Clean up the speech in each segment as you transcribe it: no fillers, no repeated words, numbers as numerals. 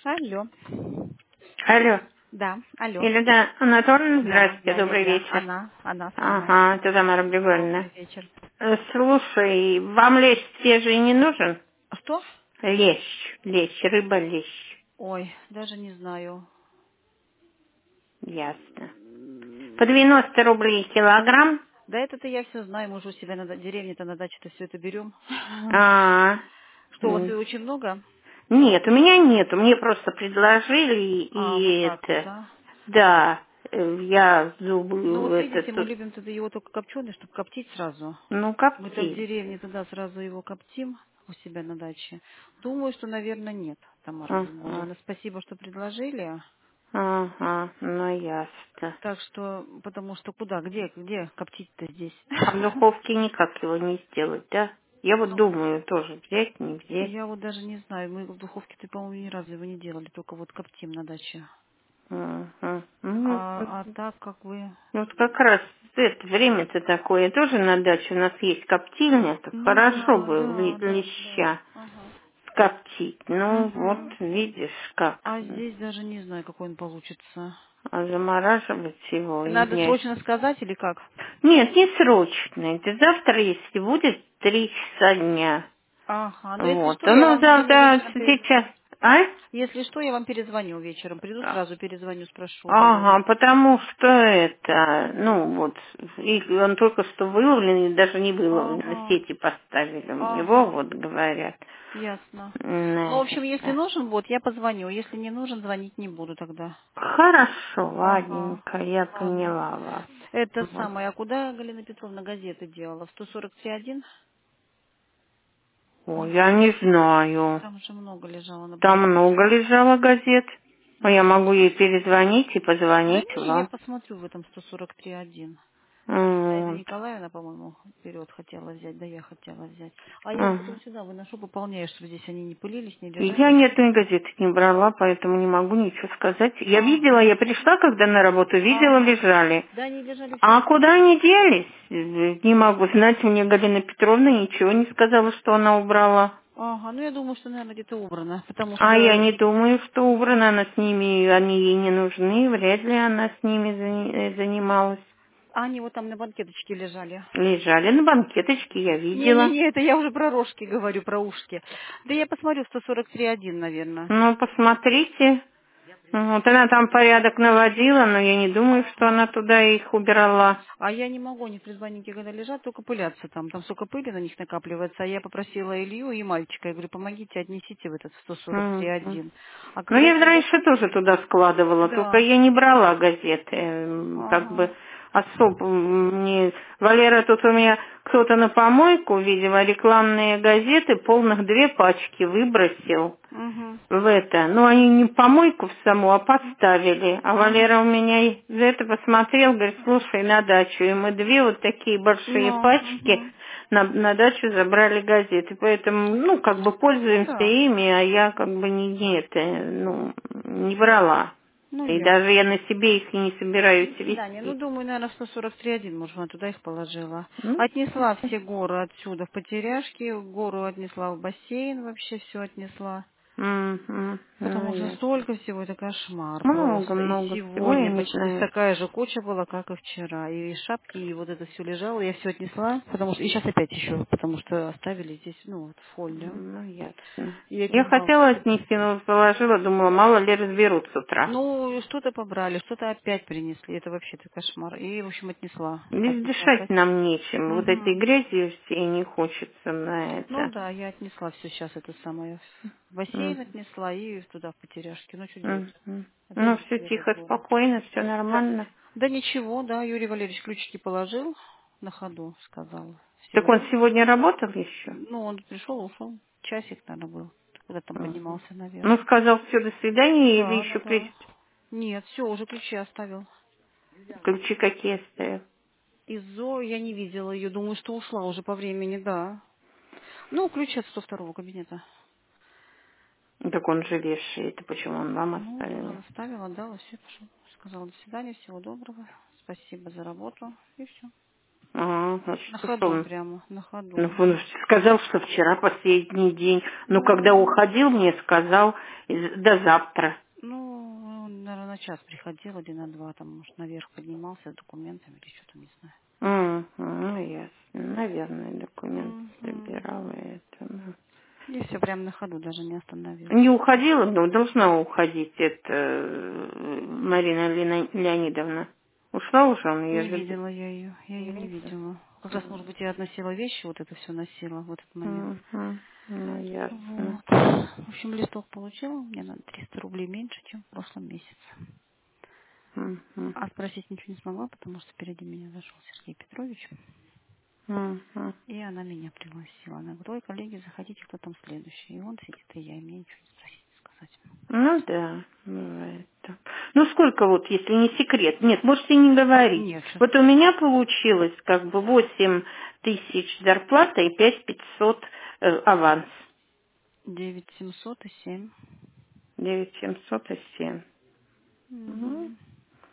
Алло. Алло. Да, алло. Елена Анатольевна, Я, здравствуйте, я, я, добрый я. вечер. Она самая. Ага, это Тамара Григорьевна. Добрый вечер. Слушай, вам лещ свежий не нужен? Что? Лещ, рыба-лещ. Ой, даже не знаю. Ясно. По 90 рублей килограмм? Да это-то я все знаю, мы уже у себя на деревне-то на даче-то все это берем. А, Что, у вас и очень много? нет, у меня нету, мне просто предложили, А, вот и так вот, это, да? да, я Ну зубы, вот это видите, мы тут, любим тогда его только копченый, чтобы коптить сразу. ну, Мы-то в копти. деревне тогда сразу его коптим у себя на даче. Думаю, что, наверное, нет, Тамара Ага, Григорьевна. Спасибо, что предложили. ага, ну, ясно. Так что, потому что куда, где коптить-то здесь? А в духовке никак его не сделать, да? Я вот Ну, думаю, тоже взять, не взять. я вот даже не знаю, мы в духовке-то, по-моему, ни разу его не делали, только вот коптим на даче. Мгм. Ну, А так, как вы... вот как раз это время-то такое. Тоже на даче у нас есть коптильня, так Ну хорошо да, бы да, да, да. леща Ага. скоптить. Ну, вот Угу. видишь, как. А здесь даже не знаю, какой он получится. А замораживать его и Надо не... срочно сказать или как? Нет, не срочно. Это завтра, если будет, 3 часа дня. Ага, ну если Вот. что, я Ну, вам сегодня завтра, вечером сейчас... перезвоню. Если что, я вам перезвоню вечером. Приду А? сразу, перезвоню, спрошу, говорю. Ага, потому что это, ну вот, он только что выловлен, и даже не выловлен, Ага, сети поставили у него, ага. вот говорят. Ясно. Ну, в общем, если Это. нужен будет, я позвоню. Если не нужен, звонить не буду тогда. Хорошо, Ага. ладненько, я Ладно. поняла вас. Это Вот. самое. А куда Галина Петровна газеты делала? В 143.1? Ой, я Ага. не знаю. Там же много лежало на Там банкеточке. много лежало газет. Но я могу ей перезвонить и Да позвонить не, я вам. посмотрю в этом 143.1. Наида Вот. Николаевна, по-моему, вперед хотела взять, да я хотела взять. А я их потом Ага. сюда выношу, пополняю, чтобы здесь они не пылились, не И я лежали. ни одной газеты не брала, поэтому не могу ничего сказать. Я видела, Ага, я пришла, когда на работу, видела, ага. лежали. Да, они лежали все А в куда ящике. они делись? Не могу знать. Мне Галина Петровна ничего не сказала, что она убрала. Ага, ну я думаю, что, наверное, где-то убрано, потому А я что не думаю, что убрана она с ними, они ей не нужны, вряд ли она с ними занималась. они вот там на банкеточке лежали. Лежали на банкеточке, я видела. Не-не-не, это я уже про рожки говорю, про ушки. Да я посмотрю, 143.1, наверное. Ну, посмотрите. Вот она там порядок наводила, но я не думаю, что она туда их убирала. А я не могу, они в предбаннике, когда лежат, только пылятся там. Там столько пыли на них накапливается. А я попросила Илью и мальчика, я говорю, помогите, отнесите в этот Мгм. 143.1. А Ну, когда я они раньше тоже закончат... туда складывала, только Да. я не брала газеты. Как бы Ага. особо мне... Валера, тут у меня кто-то на помойку, видимо, рекламные газеты, полных 2 пачки выбросил Угу. в это. Ну, они не помойку в саму, а поставили. А Угу. Валера у меня за это посмотрел, говорит, слушай, на дачу. И мы 2 вот такие большие Ну, пачки угу. на дачу забрали газеты. Поэтому, ну, как бы Ну пользуемся да. ими, а я как бы не это, ну, не брала. Ну И даже ясно. я на себе их и не собираюсь До свидания. Ну, вести. думаю, наверное, в 143.1, может, она туда их положила. Ну, Отнесла все горы отсюда в потеряшки, гору отнесла в бассейн, вообще все отнесла. ну, Потому что ясно. столько всего, это кошмар просто. И Много-много всего, я сегодня не почти знаю. такая же куча была, как и вчера. И шапки, и вот это все лежало, я все отнесла, потому что... И сейчас опять еще, потому что оставили здесь, ну, вот, в холле. Ну, ясно. И я Я не могу. хотела отнести, но положила, думала, мало ли разберут с утра. Ну, что-то побрали, что-то опять принесли. Это вообще-то кошмар. И, в общем, отнесла. Без Отнесла в дышать бассейн. нам нечем. Вот этой Угу. грязью всей не хочется на Ну это. да, я отнесла все сейчас это самое. В бассейн Мгм. отнесла и туда в потеряшки. Ну, что делать? Мгм. Опять Ну, же все свежие тихо, горы. спокойно, все Да. нормально. Да ничего, да, Юрий Валерьевич ключики положил на ходу, сказал. Так Все. он сегодня работал еще? Ну, он пришел, ушел. Часик, наверное, был. Куда там Мгм. поднимался, Ну, наверное. сказал, все, до свидания, или Да, да, еще да. Нет, все, уже ключи оставил. ключи какие оставил? И Зо, я не видела ее, думаю, что ушла уже по времени, да. Ну, ключи от 102-го кабинета. Так он же леший, это почему он вам Ну, вот оставил? она оставила, отдала, все, пошел. Сказала, до свидания, всего доброго, спасибо за работу, и все. На значит, ходу ушел. прямо, на Ну, ходу. он сказал, что вчера последний день. Но когда Ну, уходил, мне сказал, до завтра. ну, он, наверное, на час приходил, один на два, там, может, наверх поднимался с документами или что-то, не знаю. Ну, ясно. Наверное, документы Мгм. собирала это. Ну. И все прямо на ходу, даже не Не остановился. уходила, но должна уходить это Марина Леонидовна. Ушла уже, он ее Не забил. видела я ее не видела. Как раз, может быть, я относила вещи, вот это все носила в этот момент. Ну, ясно. Вот. В общем, листок получила, мне надо 300 рублей меньше, чем в прошлом месяце. Мгм. А спросить ничего не смогла, потому что впереди меня зашел Сергей Петрович, Мгм. и она меня пригласила. Она говорит: ой, коллеги, заходите, кто там следующий. И он сидит, и я, и мне ничего не спросить, не сказать. Ну да, бывает так. Ну сколько вот, если не секрет? Нет, можете не говорить. Нет, сейчас Вот у меня получилось как бы 8 000 зарплата и 5 500 аванс. 9700 и 7. 9 700 и 7. Ну, Угу.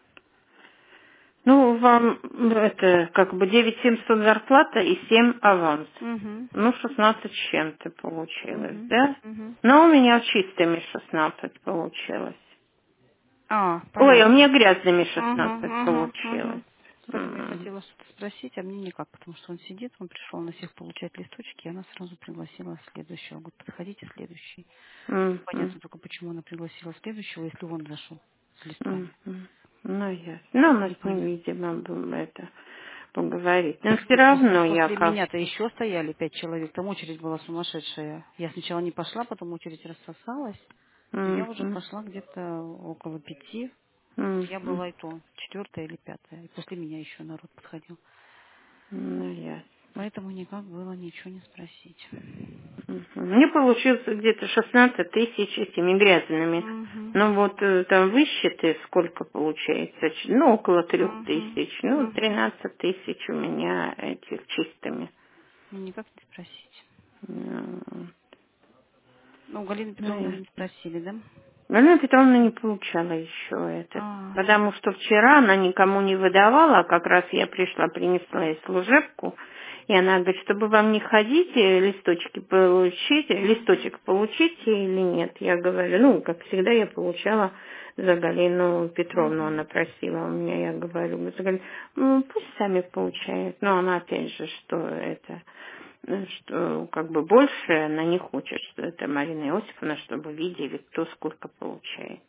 ну, вам это как бы 9 700 зарплата и 7 аванс. Угу. Ну, 16 с чем-то получилось, Угу. да? Угу. Но у меня чистыми 16 получилось. А, Ой, а у понятно. меня грязными Угу, 16 угу, получилось. угу. Поэтому я хотела что-то спросить, а мне никак, потому что он сидит, он пришел на всех получать листочки, и она сразу пригласила следующего. Говорит, подходите, следующий. Мгм. Непонятно только, почему она пригласила следующего, если он зашел с листами. Мгм. Ну, ясно. Ну, она с ним, Непонятно. видимо, это поговорить. Но все Ну, равно я после как... меня-то еще стояли 5 человек, там очередь была сумасшедшая. Я сначала не пошла, потом очередь рассосалась, и я уже Мгм. пошла где-то около 5. Я Мгм. была и то, 4 или 5. И после меня еще народ подходил. Ну, ясно. Поэтому никак было ничего не спросить. Мгм. Мне получилось где-то 16 тысяч этими грязными. Угу. Ну вот там высчитай, сколько получается. Ну, около 3000. Ну, Угу. 13 тысяч у меня этих чистыми. И никак не спросить. Ну, Ну, у Галины ну, Петровны вы не спросили, да? Галина Петровна не получала еще этот. А, Потому что вчера она никому не выдавала, а как раз я пришла, принесла ей служебку, и она говорит, чтобы вам не ходить, листочки получить, угу. листочек получите или нет. Я говорю, ну, как всегда, я получала за Галину Петровну, Угу. она просила у меня, я говорю, пусть сами получают. Но она опять же, что это, что как бы больше она не хочет, что это Марина Иосифовна, чтобы видели, кто сколько получает.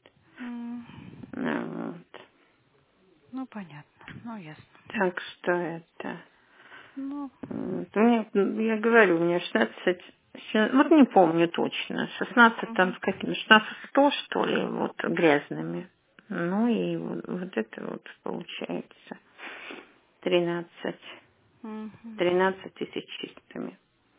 Ну, вот. Ну, понятно. Ну, ясно. Так что это... Ну, вот. У меня, я говорю, у меня 16, вот не помню точно, 16 там угу. с какими, 16 100 что ли, вот грязными. Ну и вот это вот получается 13, Угу. 13 тысяч чистыми.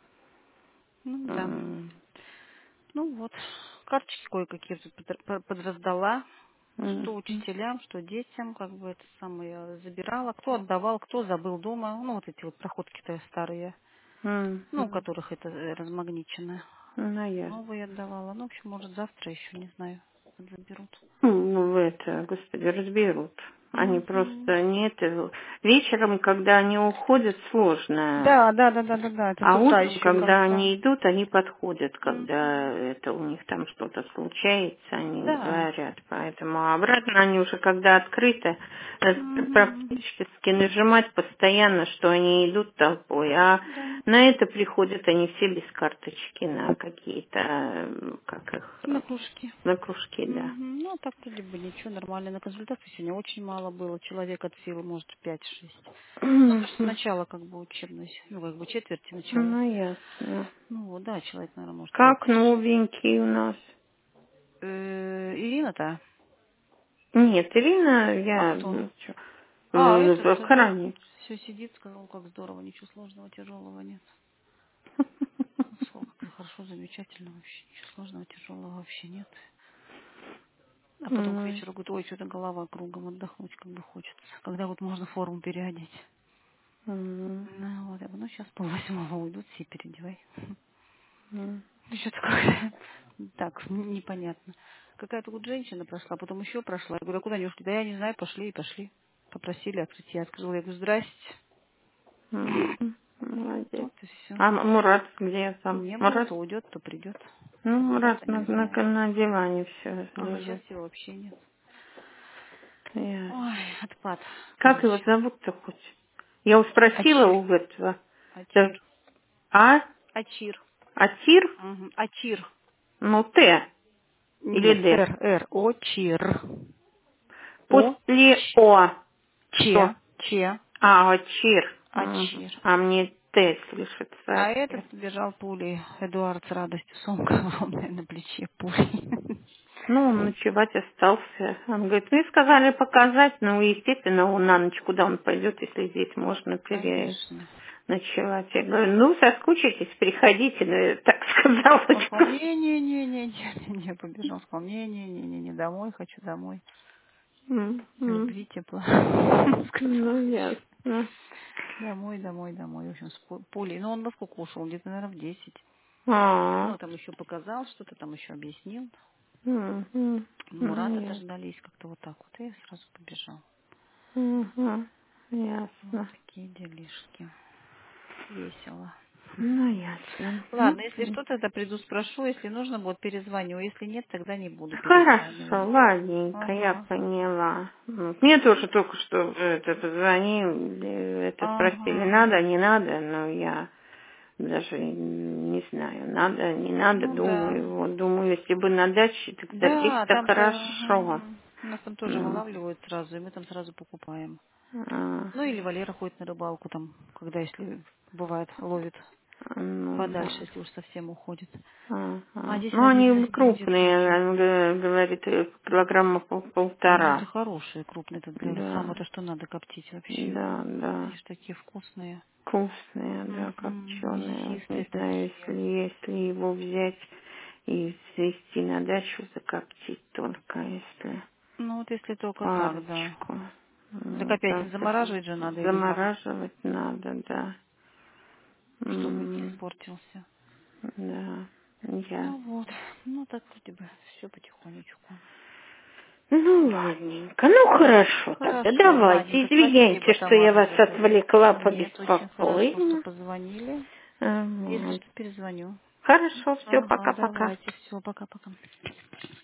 Ну, да. М, Ну, вот. Карточки кое-какие тут подраздала. м, Что учителям, что детям, как бы это самое забирала. Кто отдавал, кто забыл дома. Ну, вот эти вот проходки-то старые. Ну, у которых это размагничено. ну, ясно. Новые отдавала. Ну, в общем, может, завтра еще, не знаю, заберут. Ну, это, господи, разберут. Они Угу. просто не это. Вечером, когда они уходят, сложно. Да, да, да, да, да, да. Это с А утра утром, еще когда как-то. они идут, они подходят, когда Мгм. это у них там что-то случается, они Да. говорят. Поэтому обратно они уже, когда открыты, Мгм. практически нажимать постоянно, что они идут толпой. А Да. на это приходят они все без карточки на какие-то, как их, На кружки. на кружки, да. Мгм. Ну, а так вроде бы ничего, нормально. На консультации сегодня очень мало было. Человек от силы, может, 5-6. Ну, это же с начала как бы учебной, ну, как бы четверти начала. Ну, ясно. Ну, вот, да, человек, наверное, может, Как 5-6. новенький у нас? Ирина-то? Нет, Ирина, А я кто? А, этот, в охране. все сидит, сказал, как здорово, ничего сложного, тяжелого нет. Ну, сказал, как хорошо, замечательно вообще, ничего сложного, тяжелого вообще нет. А потом к Ой. вечеру говорит, ой, что-то голова кругом, отдохнуть как бы хочется. Когда вот можно форму переодеть. М, Ну, вот, я говорю, ну, сейчас пол-8 уйдут, все переодевай. м, Что такое? Так, непонятно. Какая-то вот женщина прошла, потом еще прошла. Я говорю, а куда они ушли? Да я не знаю, пошли и пошли. Попросили открыть, я открыла. Я говорю, здрасте. Молодец. Вот и все. А Мурат где там? Не было, Мурат? то уйдет, то придет. Ну, А Мурат куда-то на, не знаю. на диване все Ага, сейчас лежит. его вообще нет. Ясно. Ой, отпад, Как его короче. зовут-то хоть? Я его спросила Ачир. у этого. Да, Ачир. А? Ачир. Атир? Угу. Ачир. Ну, Т. Или Нет, Д. Р. Очир. О. После О. Че. Что? Че. А, Атир. Ачир. А мне Т слышится. А Атир. этот бежал пулей. Эдуард с радостью. Сумка огромная на плече пулей. Ну, он ночевать остался. Он говорит, вы сказали показать, ну, естественно, он на ночь, куда он пойдет, если здесь можно Конечно. переночевать. Я говорю, ну, соскучитесь, приходите, ну, я так сказала. Он сказал, не, побежал. Сказал, не, домой, хочу домой. М. Любви, тепла. Ну, Сказал, хочу. ясно. Домой. В общем, с пулей. Ну, он во сколько ушел? Где-то, наверное, в 10. А, Ну, там еще показал что-то, там еще объяснил. мгм. Мурата Ну, дождались как-то вот так вот. И я сразу побежал. мгм. Вот Ясно. такие делишки. Весело. Ну, ясно. Ладно, если что, тогда приду, спрошу. Если нужно будет, перезвоню. Если нет, тогда не буду Хорошо, перезванивать. ладненько, я Ага. поняла. Вот. Мне тоже только что это позвонили, это спросили, Ага. надо, не надо, но я даже не знаю, надо, не надо, Ну да. думаю, вот, думаю, если бы на даче, так Да, таких-то там-то хорошо. у нас там тоже М, вылавливают сразу, и мы там сразу покупаем. а, Ну или Валера ходит на рыбалку там, когда если бывает, ловит ну да. подальше, если уж совсем уходит. А Ага. здесь Ну, один они заходит тоже. крупные, он говорит, килограмма Ну, это полтора. хорошие, крупные, это для Да, самое то, что надо коптить вообще. да, да. Они же такие вкусные. Вкусные, да, Мгм. копченые. Вот Мясистые не знаю, такие. если его взять и свезти на дачу, закоптить только, если Ну, вот если только так, да. парочку. Так Ну, опять там замораживать же надо или как? замораживать надо, да. Чтобы не М, испортился. Да, Ну ясно. вот, ну так вроде бы все потихонечку. Ну, ладненько. Ну, хорошо тогда. Хорошо, Давайте. ладненько, спасибо Извиняйте, что там я вам вас за это. отвлекла, Нет, очень хорошо, что побеспокоила. позвонили. Если Вот. что, перезвоню. Хорошо, все, Ага, пока-пока. давайте, все, пока-пока.